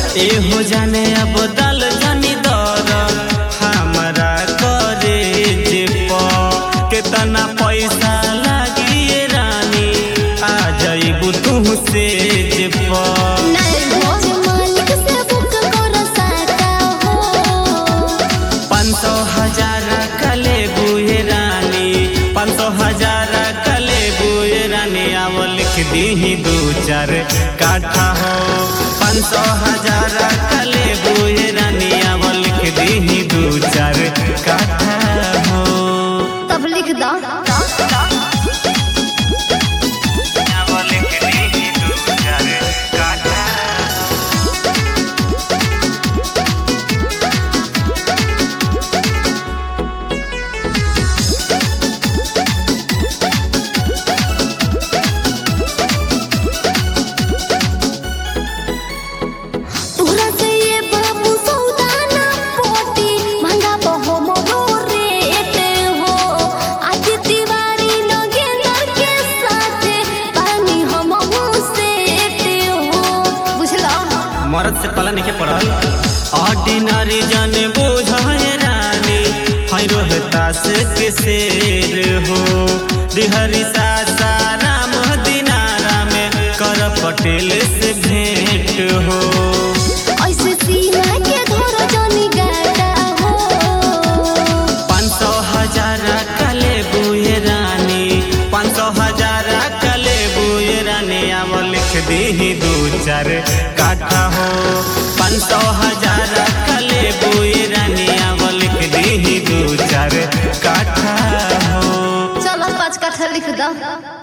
ए हो जाने अब दल जानी दर हमरा करे जे केतना पैसा लागी रानी आ जाइबू तू से जे मालिक से बुक कर सकता हो 500,000 कले बुए रानी 500,000 कले बुए रानी आव लिख दी 2-4 काठा हो 500,000 कले बुए रानी आव लिख दी 2-4 काठा हो तब लिख दो मरद से पला नहीं पड़ल ऑर्डिनरी जाने बोझे रानी है रोहतास के शेर हो दिहरी सासाराम दिनारा में कर पटेल से भेंट हो ऐसे सीना के धर जानी गाता हो 500,000 कले बुए रानी 500,000 कले बुए रानी आव लिख दी 2-4 काठा हो 500,000 कले बुए रानी आव लिख दी 2-4 काठा हो चलो 5 काठा लिख दो।